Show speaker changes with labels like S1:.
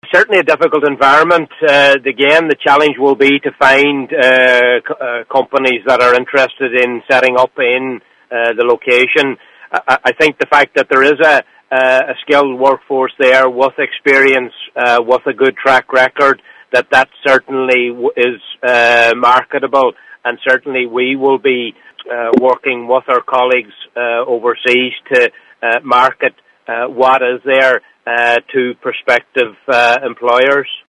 S1: Certainly a difficult environment. Again, the challenge will be to find companies that are interested in setting up in the location. I think the fact that there is a skilled workforce there with experience, with a good track record, that certainly is marketable, and certainly we will be working with our colleagues overseas to market what is there to prospective employers.